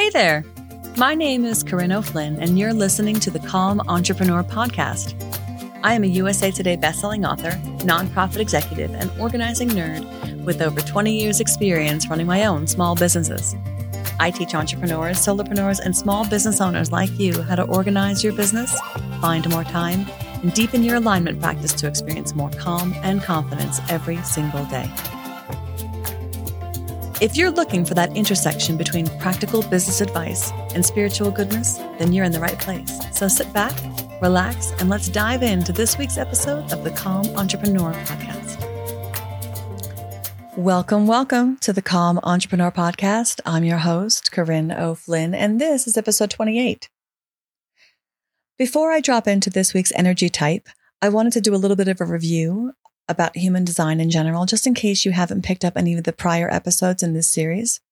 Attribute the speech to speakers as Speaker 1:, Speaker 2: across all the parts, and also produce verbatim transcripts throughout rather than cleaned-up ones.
Speaker 1: Hey there! My name is Corinne O'Flynn, and you're listening to the Calm Entrepreneur Podcast. I am a U S A Today bestselling author, nonprofit executive, and organizing nerd with over twenty years experience running my own small businesses. I teach entrepreneurs, solopreneurs, and small business owners like you how to organize your business, find more time, and deepen your alignment practice to experience more calm and confidence every single day. If you're looking for that intersection between practical business advice and spiritual goodness, then you're in the right place. So sit back, relax, and let's dive into this week's episode of the Calm Entrepreneur Podcast. Welcome, welcome to the Calm Entrepreneur Podcast. I'm your host, Corinne O'Flynn, and this is episode twenty-eight. Before I drop into this week's energy type, I wanted to do a little bit of a review about human design in general, just in case you haven't picked up any of the prior episodes in this series.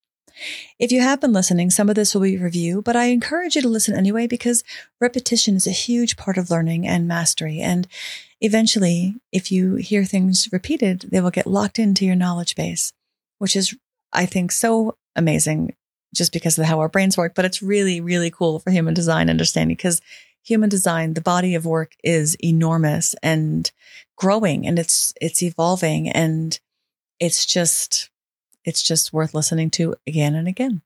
Speaker 1: If you have been listening, some of this will be review, but I encourage you to listen anyway because repetition is a huge part of learning and mastery. And eventually, if you hear things repeated, they will get locked into your knowledge base, which is, I think, so amazing just because of how our brains work. But it's really, really cool for human design understanding because human design, the body of work is enormous and growing, and it's it's evolving, and it's just it's just worth listening to again and again.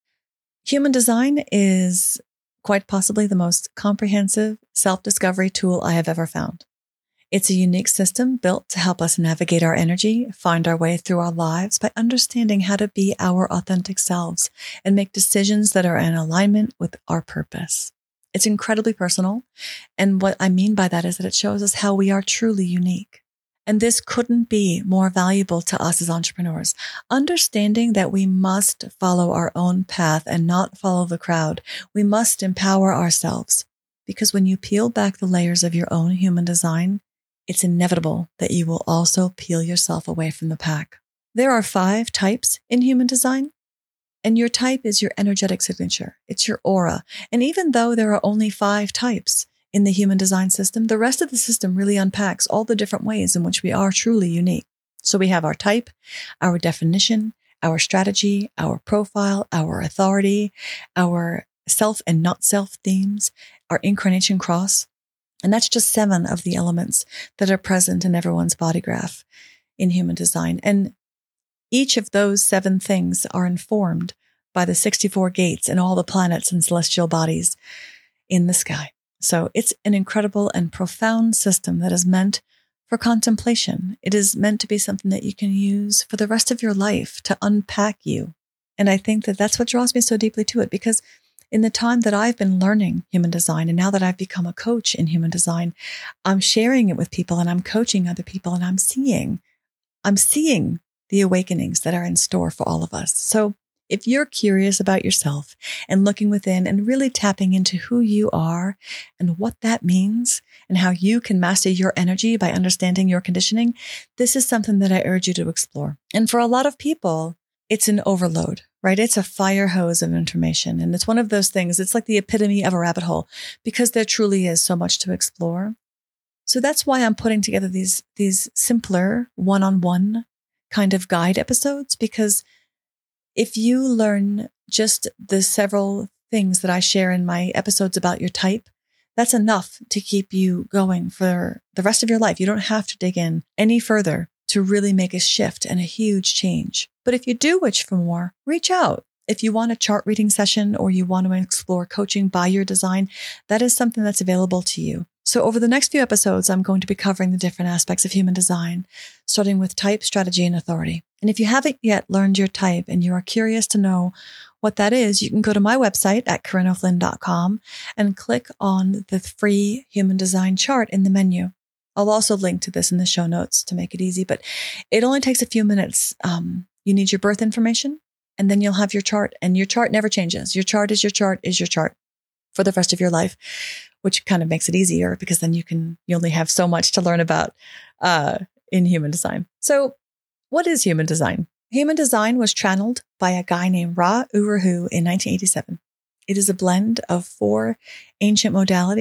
Speaker 1: Human design is quite possibly the most comprehensive self-discovery tool I have ever found. It's a unique system built to help us navigate our energy, find our way through our lives by understanding how to be our authentic selves and make decisions that are in alignment with our purpose. It's incredibly personal. And what I mean by that is that it shows us how we are truly unique. And this couldn't be more valuable to us as entrepreneurs. Understanding that we must follow our own path and not follow the crowd. We must empower ourselves. Because when you peel back the layers of your own human design, it's inevitable that you will also peel yourself away from the pack. There are five types in human design. And your type is your energetic signature. It's your aura. And even though there are only five types in the human design system, the rest of the system really unpacks all the different ways in which we are truly unique. So we have our type, our definition, our strategy, our profile, our authority, our self and not self themes, our incarnation cross. And that's just seven of the elements that are present in everyone's body graph in human design. And each of those seven things are informed by the sixty-four gates and all the planets and celestial bodies in the sky. So it's an incredible and profound system that is meant for contemplation. It is meant to be something that you can use for the rest of your life to unpack you. And I think that that's what draws me so deeply to it, because in the time that I've been learning human design, and now that I've become a coach in human design, I'm sharing it with people and I'm coaching other people, and I'm seeing, I'm seeing the awakenings that are in store for all of us. So if you're curious about yourself and looking within and really tapping into who you are and what that means and how you can master your energy by understanding your conditioning, this is something that I urge you to explore. And for a lot of people, it's an overload, right? It's a fire hose of information. And it's one of those things, it's like the epitome of a rabbit hole because there truly is so much to explore. So that's why I'm putting together these, these simpler one-on-one kind of guide episodes, because if you learn just the several things that I share in my episodes about your type, that's enough to keep you going for the rest of your life. You don't have to dig in any further to really make a shift and a huge change. But if you do wish for more, reach out. If you want a chart reading session or you want to explore coaching by your design, that is something that's available to you. So over the next few episodes, I'm going to be covering the different aspects of human design, starting with type, strategy, and authority. And if you haven't yet learned your type and you are curious to know what that is, you can go to my website at corinne o'flynn dot com and click on the free human design chart in the menu. I'll also link to this in the show notes to make it easy, but it only takes a few minutes. Um, you need your birth information, and then you'll have your chart, and your chart never changes. Your chart is your chart is your chart for the rest of your life, which kind of makes it easier because then you can, you only have so much to learn about uh, in human design. So what is human design? Human design was channeled by a guy named Ra Uru Hu in nineteen eighty-seven. It is a blend of four ancient modalities: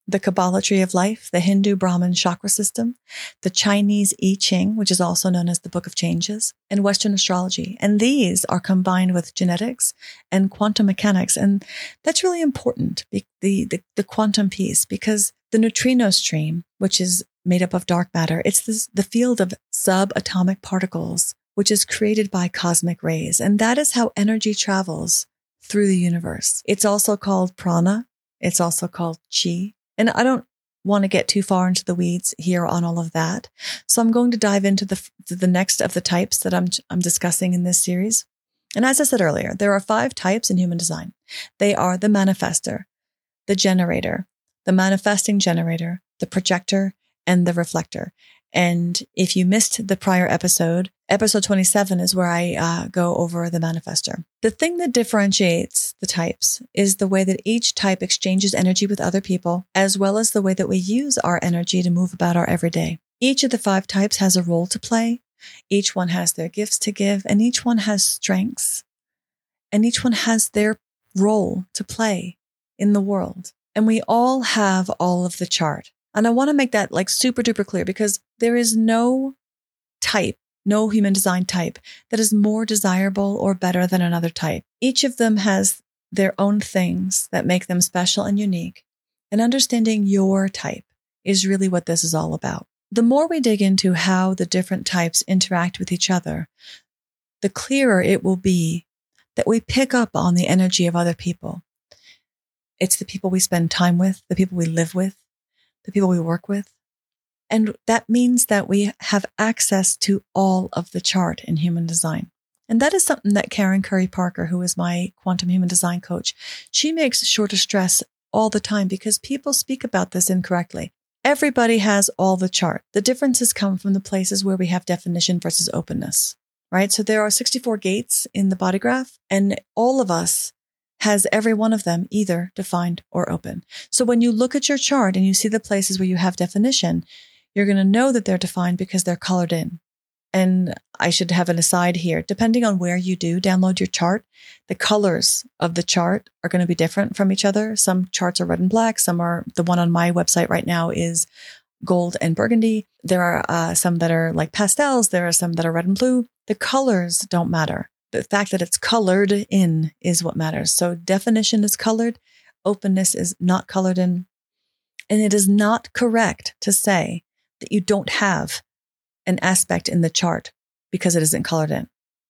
Speaker 1: the Kabbalah Tree of Life, the Hindu Brahmin chakra system, the Chinese I Ching, which is also known as the Book of Changes, and Western astrology. And these are combined with genetics and quantum mechanics. And that's really important, the, the, the quantum piece, because the neutrino stream, which is made up of dark matter, it's this, the field of subatomic particles, which is created by cosmic rays. And that is how energy travels through the universe. It's also called prana. It's also called chi. And I don't want to get too far into the weeds here on all of that. So I'm going to dive into the the next of the types that I'm I'm discussing in this series. And as I said earlier, there are five types in human design. They are the manifester, the generator, the manifesting generator, the projector, and the reflector. And if you missed the prior episode, episode twenty-seven is where I uh, go over the manifester. The thing that differentiates the types is the way that each type exchanges energy with other people, as well as the way that we use our energy to move about our everyday. Each of the five types has a role to play. Each one has their gifts to give, and each one has strengths. And each one has their role to play in the world. And we all have all of the chart. And I want to make that like super duper clear, because there is no type, no human design type that is more desirable or better than another type. Each of them has their own things that make them special and unique. And understanding your type is really what this is all about. The more we dig into how the different types interact with each other, the clearer it will be that we pick up on the energy of other people. It's the people we spend time with, the people we live with, the people we work with. And that means that we have access to all of the chart in human design. And that is something that Karen Curry Parker, who is my quantum human design coach, she makes sure to stress all the time, because people speak about this incorrectly. Everybody has all the chart. The differences come from the places where we have definition versus openness, right? So there are sixty-four gates in the body graph, and all of us has every one of them either defined or open. So when you look at your chart and you see the places where you have definition, you're going to know that they're defined because they're colored in. And I should have an aside here. Depending on where you do download your chart, the colors of the chart are going to be different from each other. Some charts are red and black. Some are, the one on my website right now is gold and burgundy. There are uh, some that are like pastels. There are some that are red and blue. The colors don't matter. The fact that it's colored in is what matters. So definition is colored. Openness is not colored in. And it is not correct to say that you don't have an aspect in the chart because it isn't colored in.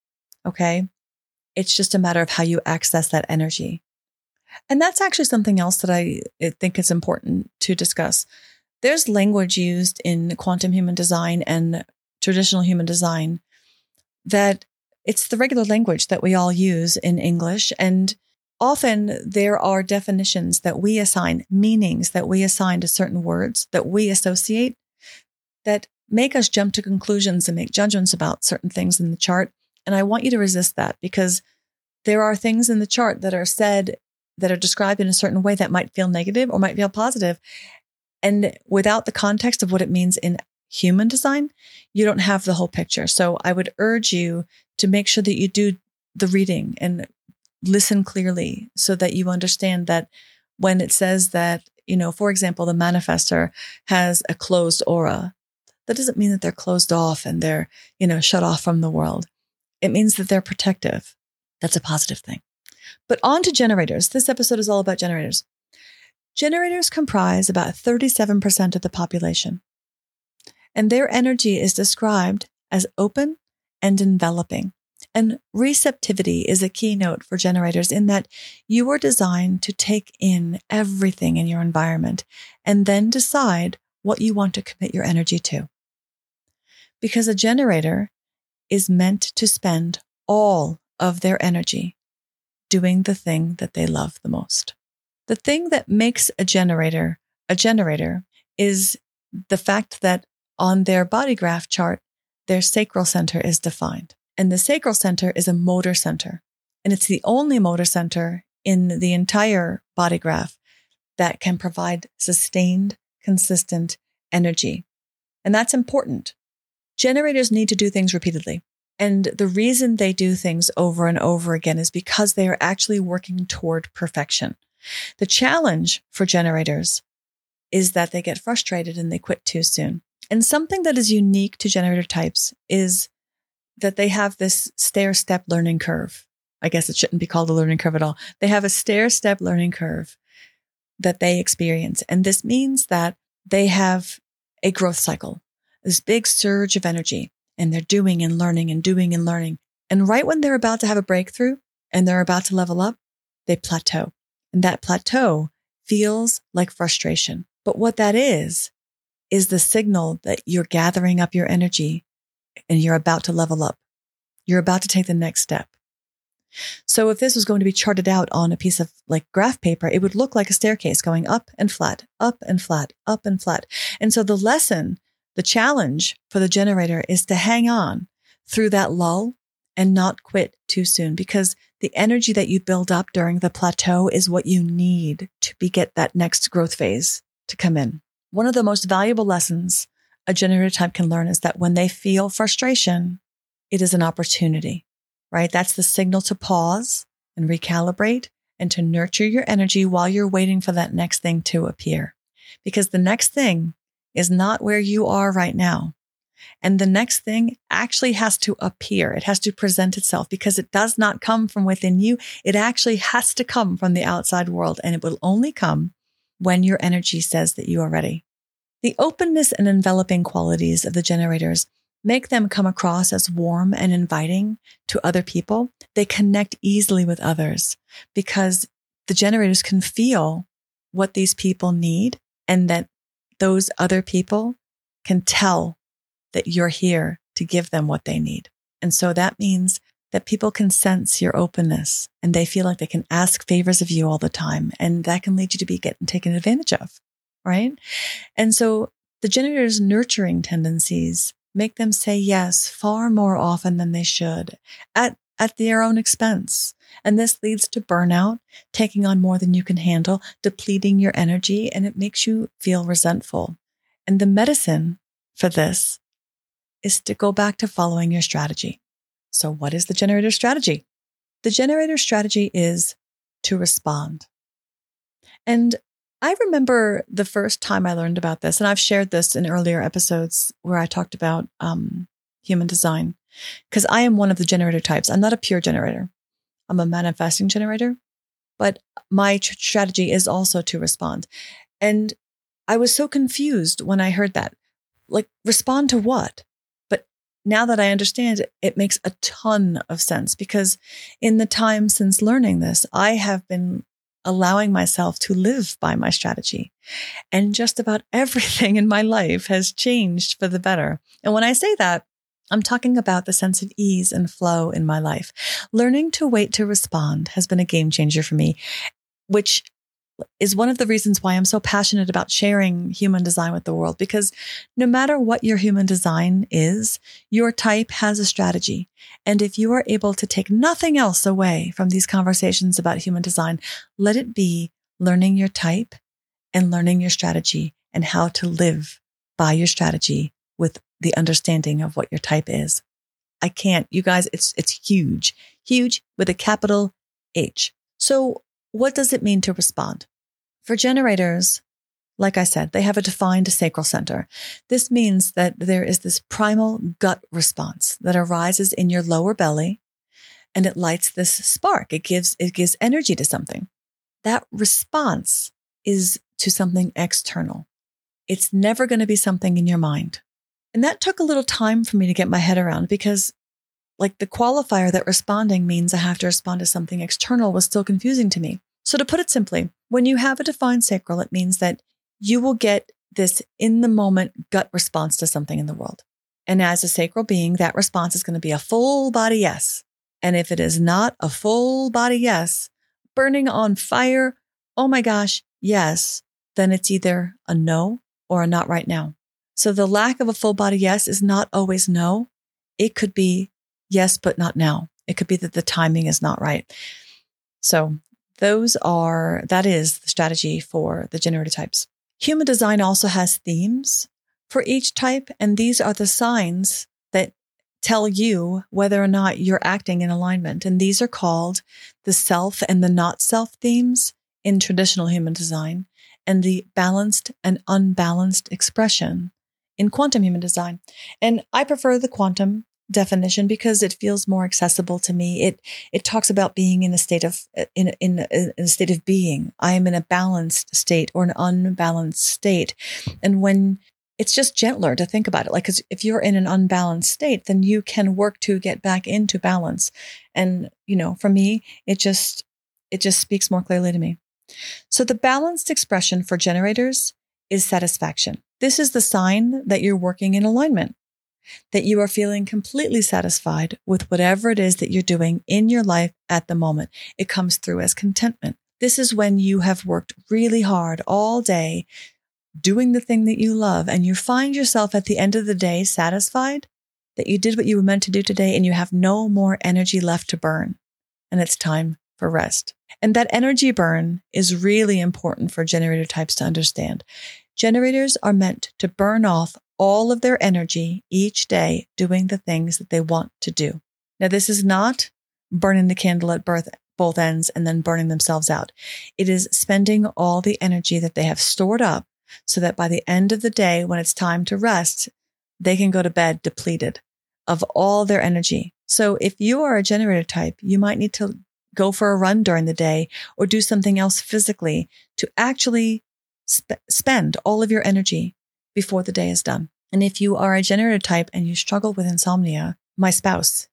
Speaker 1: Okay? It's just a matter of how you access that energy. And that's actually something else that I think is important to discuss. There's language used in quantum human design and traditional human design that it's the regular language that we all use in English. And often there are definitions that we assign, meanings that we assign to certain words that we associate that make us jump to conclusions and make judgments about certain things in the chart. And I want you to resist that, because there are things in the chart that are said, that are described in a certain way that might feel negative or might feel positive. And without the context of what it means in human design, you don't have the whole picture. So I would urge you to make sure that you do the reading and listen clearly so that you understand that when it says that, you know, for example, the manifester has a closed aura, that doesn't mean that they're closed off and they're, you know, shut off from the world. It means that they're protective. That's a positive thing. But on to generators. This episode is all about generators. Generators comprise about thirty-seven percent of the population, and their energy is described as open and enveloping. And receptivity is a keynote for generators in that you are designed to take in everything in your environment and then decide what you want to commit your energy to. Because a generator is meant to spend all of their energy doing the thing that they love the most. The thing that makes a generator a generator is the fact that on their body graph chart, their sacral center is defined. And the sacral center is a motor center. And it's the only motor center in the entire body graph that can provide sustained, consistent energy. And that's important. Generators need to do things repeatedly. And the reason they do things over and over again is because they are actually working toward perfection. The challenge for generators is that they get frustrated and they quit too soon. And something that is unique to generator types is that they have this stair-step learning curve. I guess it shouldn't be called a learning curve at all. They have a stair-step learning curve that they experience. And this means that they have a growth cycle, this big surge of energy, and they're doing and learning and doing and learning. And right when they're about to have a breakthrough and they're about to level up, they plateau. And that plateau feels like frustration. But what that is, is the signal that you're gathering up your energy and you're about to level up. You're about to take the next step. So if this was going to be charted out on a piece of like graph paper, it would look like a staircase going up and flat, up and flat, up and flat. And so the lesson, the challenge for the generator is to hang on through that lull and not quit too soon, because the energy that you build up during the plateau is what you need to be get that next growth phase to come in. One of the most valuable lessons a generator type can learn is that when they feel frustration, it is an opportunity, right? That's the signal to pause and recalibrate and to nurture your energy while you're waiting for that next thing to appear. Because the next thing is not where you are right now. And the next thing actually has to appear. It has to present itself because it does not come from within you. It actually has to come from the outside world, and it will only come when your energy says that you are ready. The openness and enveloping qualities of the generators make them come across as warm and inviting to other people. They connect easily with others because the generators can feel what these people need, and that those other people can tell that you're here to give them what they need. And so that means that people can sense your openness and they feel like they can ask favors of you all the time. And that can lead you to be getting taken advantage of, right? And so the generator's nurturing tendencies make them say yes far more often than they should at, at their own expense. And this leads to burnout, taking on more than you can handle, depleting your energy, and it makes you feel resentful. And the medicine for this is to go back to following your strategy. So what is the generator strategy? The generator strategy is to respond. And I remember the first time I learned about this, and I've shared this in earlier episodes where I talked about um, human design, because I am one of the generator types. I'm not a pure generator. I'm a manifesting generator, but my tr- strategy is also to respond. And I was so confused when I heard that. Like, respond to what? But now that I understand it, it makes a ton of sense, because in the time since learning this, I have been allowing myself to live by my strategy. And just about everything in my life has changed for the better. And when I say that, I'm talking about the sense of ease and flow in my life. Learning to wait to respond has been a game changer for me, which is one of the reasons why I'm so passionate about sharing human design with the world, because no matter what your human design is, your type has a strategy. And if you are able to take nothing else away from these conversations about human design, let it be learning your type and learning your strategy and how to live by your strategy with the understanding of what your type is. I can't, you guys, it's, it's huge, huge with a capital H. So what does it mean to respond? For generators, like I said, they have a defined sacral center. This means that there is this primal gut response that arises in your lower belly, and it lights this spark. It gives, it gives energy to something. That response is to something external. It's never going to be something in your mind. And that took a little time for me to get my head around, because like the qualifier that responding means I have to respond to something external was still confusing to me. So to put it simply, when you have a defined sacral, it means that you will get this in the moment gut response to something in the world. And as a sacral being, that response is going to be a full body yes. And if it is not a full body yes, burning on fire, oh my gosh, yes, then it's either a no or a not right now. So the lack of a full body yes is not always no. It could be yes, but not now. It could be that the timing is not right. So those are, that is the strategy for the generator types. Human design also has themes for each type, and these are the signs that tell you whether or not you're acting in alignment. And these are called the self and the not self themes in traditional human design. and the balanced and unbalanced expression in quantum human design. And I prefer the quantum definition because it feels more accessible to me. It it talks about being in a state of in in, in a state of being. I am in a balanced state or an unbalanced state, and when it's just gentler to think about it. Like, 'cause if you're in an unbalanced state, then you can work to get back into balance. And you know, for me, it just it just speaks more clearly to me. So the balanced expression for generators is satisfaction. This is the sign that you're working in alignment, that you are feeling completely satisfied with whatever it is that you're doing in your life at the moment. It comes through as contentment. This is when you have worked really hard all day doing the thing that you love, and you find yourself at the end of the day satisfied that you did what you were meant to do today and you have no more energy left to burn. And it's time for rest. And that energy burn is really important for generator types to understand. Generators are meant to burn off all of their energy each day doing the things that they want to do. Now, this is not burning the candle at birth, both ends and then burning themselves out. It is spending all the energy that they have stored up so that by the end of the day, when it's time to rest, they can go to bed depleted of all their energy. So if you are a generator type, you might need to go for a run during the day or do something else physically to actually sp- spend all of your energy before the day is done. And if you are a generator type and you struggle with insomnia, my spouse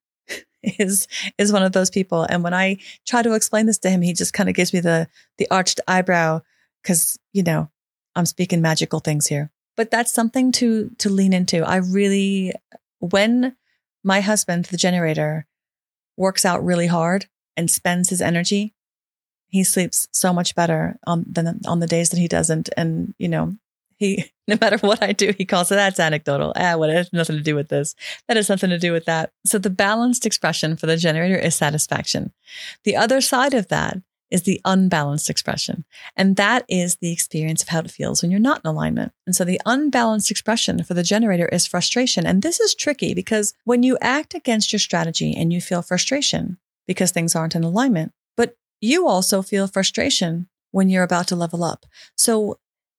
Speaker 1: is is one of those people. And when I try to explain this to him, he just kind of gives me the the arched eyebrow because, you know, I'm speaking magical things here. But that's something to to lean into. I really, when my husband, the generator, works out really hard and spends his energy, he sleeps so much better on than on the days that he doesn't. And, you know, he, no matter what I do, he calls it, that's anecdotal. Ah, what, it has nothing to do with this. That has something to do with that. So the balanced expression for the generator is satisfaction. The other side of that is the unbalanced expression. And that is the experience of how it feels when you're not in alignment. And so the unbalanced expression for the generator is frustration. And this is tricky because when you act against your strategy and you feel frustration because things aren't in alignment, but you also feel frustration when you're about to level up. So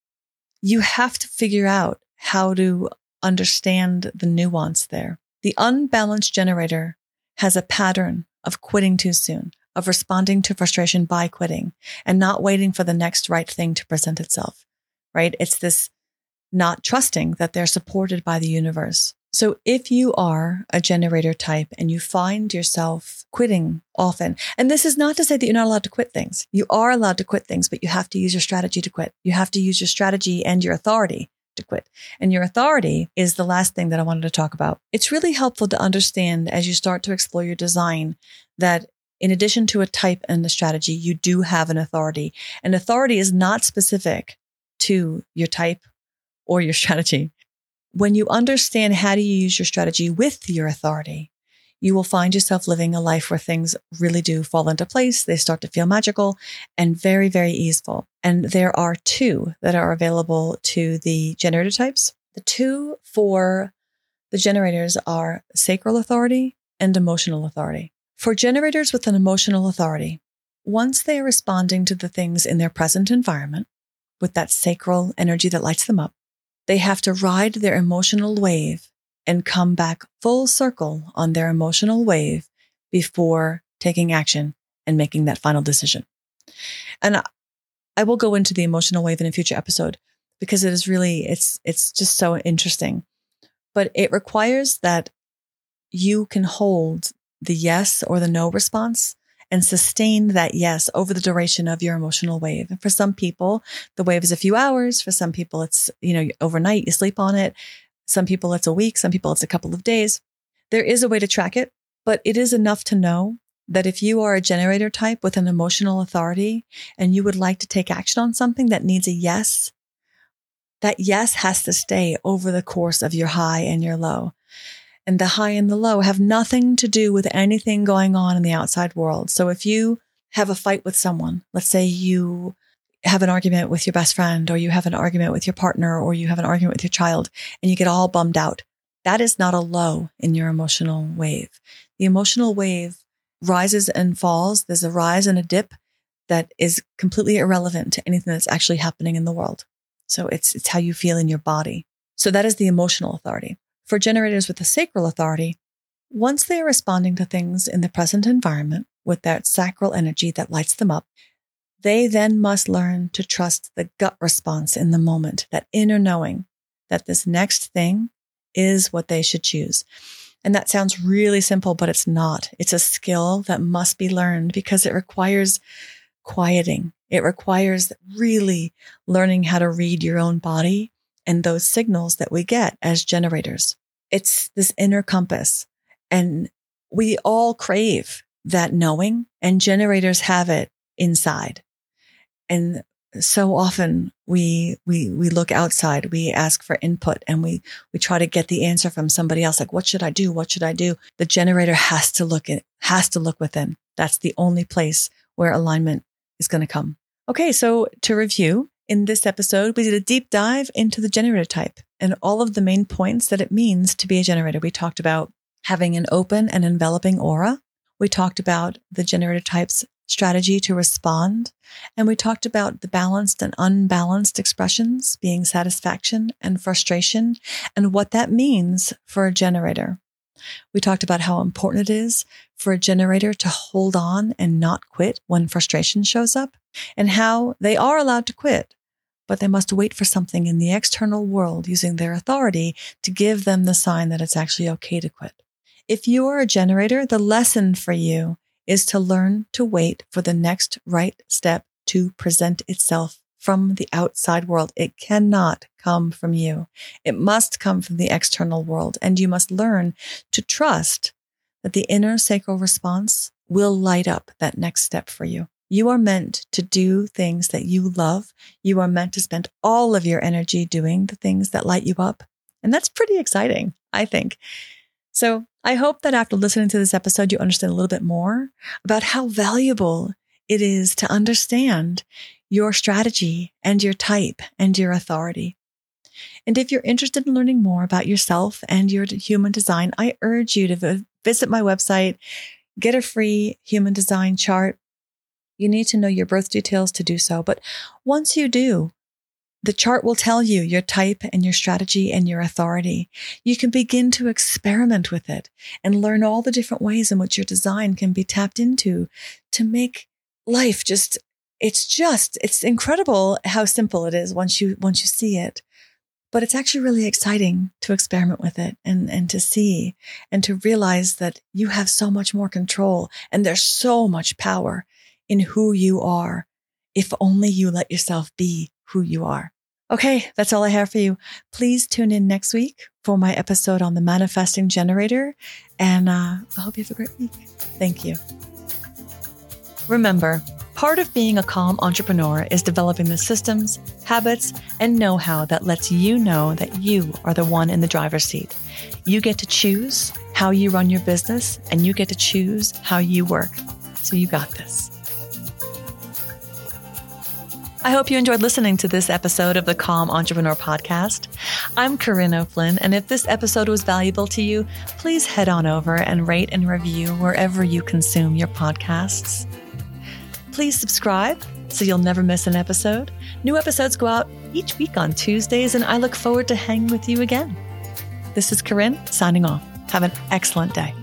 Speaker 1: you have to figure out how to understand the nuance there. The unbalanced generator has a pattern of quitting too soon, of responding to frustration by quitting and not waiting for the next right thing to present itself, right? It's this not trusting that they're supported by the universe. So if you are a generator type and you find yourself quitting often, and this is not to say that you're not allowed to quit things. You are allowed to quit things, but you have to use your strategy to quit. You have to use your strategy and your authority to quit. And your authority is the last thing that I wanted to talk about. It's really helpful to understand as you start to explore your design that in addition to a type and a strategy, you do have an authority. And authority is not specific to your type or your strategy. When you understand how to use your strategy with your authority, you will find yourself living a life where things really do fall into place. They start to feel magical and very, very easeful. And there are two that are available to the generator types. The two for the generators are sacral authority and emotional authority. For generators with an emotional authority, once they are responding to the things in their present environment with that sacral energy that lights them up, they have to ride their emotional wave and come back full circle on their emotional wave before taking action and making that final decision. And I will go into the emotional wave in a future episode because it is really, it's, it's just so interesting. But it requires that you can hold the yes or the no response and sustain that yes over the duration of your emotional wave. And for some people, the wave is a few hours. For some people, it's, you know, overnight, you sleep on it. Some people, it's a week. Some people, it's a couple of days. There is a way to track it, but it is enough to know that if you are a generator type with an emotional authority and you would like to take action on something that needs a yes, that yes has to stay over the course of your high and your low. And the high and the low have nothing to do with anything going on in the outside world. So if you have a fight with someone, let's say you have an argument with your best friend, or you have an argument with your partner, or you have an argument with your child, and you get all bummed out, that is not a low in your emotional wave. The emotional wave rises and falls. There's a rise and a dip that is completely irrelevant to anything that's actually happening in the world. So it's, it's how you feel in your body. So that is the emotional authority. For generators with the sacral authority, once they are responding to things in the present environment with that sacral energy that lights them up, they then must learn to trust the gut response in the moment, that inner knowing that this next thing is what they should choose. And that sounds really simple, but it's not. It's a skill that must be learned because it requires quieting. It requires really learning how to read your own body and those signals that we get as generators. It's this inner compass, and we all crave that knowing, and generators have it inside. And so often we, we, we look outside, we ask for input, and we, we try to get the answer from somebody else. Like, what should I do? What should I do? The generator has to look in, has to look within. That's the only place where alignment is going to come. Okay. So to review, in this episode, we did a deep dive into the generator type and all of the main points that it means to be a generator. We talked about having an open and enveloping aura. We talked about the generator type's strategy to respond. And we talked about the balanced and unbalanced expressions being satisfaction and frustration and what that means for a generator. We talked about how important it is for a generator to hold on and not quit when frustration shows up, and how they are allowed to quit, but they must wait for something in the external world using their authority to give them the sign that it's actually okay to quit. If you are a generator, the lesson for you is to learn to wait for the next right step to present itself from the outside world. It cannot come from you. It must come from the external world. And you must learn to trust that the inner sacral response will light up that next step for you. You are meant to do things that you love. You are meant to spend all of your energy doing the things that light you up. And that's pretty exciting, I think. So I hope that after listening to this episode, you understand a little bit more about how valuable it is to understand your strategy and your type and your authority. And if you're interested in learning more about yourself and your human design, I urge you to v- visit my website, get a free human design chart. You need to know your birth details to do so. But once you do, the chart will tell you your type and your strategy and your authority. You can begin to experiment with it and learn all the different ways in which your design can be tapped into to make life just, it's just, it's incredible how simple it is once you, once you see it. But it's actually really exciting to experiment with it and, and to see and to realize that you have so much more control and there's so much power in who you are if only you let yourself be who you are. Okay, that's all I have for you. Please tune in next week for my episode on the manifesting generator. And uh, I hope you have a great week. Thank you. Remember, part of being a calm entrepreneur is developing the systems, habits, and know-how that lets you know that you are the one in the driver's seat. You get to choose how you run your business, and you get to choose how you work. So you got this. I hope you enjoyed listening to this episode of the Calm Entrepreneur Podcast. I'm Corinne O'Flynn, and if this episode was valuable to you, please head on over and rate and review wherever you consume your podcasts. Please subscribe so you'll never miss an episode. New episodes go out each week on Tuesdays, and I look forward to hanging with you again. This is Corinne signing off. Have an excellent day.